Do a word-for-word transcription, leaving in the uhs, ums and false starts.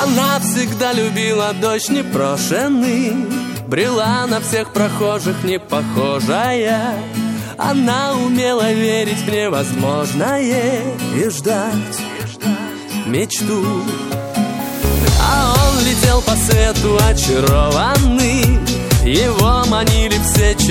Она всегда любила дождь непрошенный, брела на всех прохожих не похожая. Она умела верить в невозможное и ждать мечту. А он летел по свету очарованный, его манили все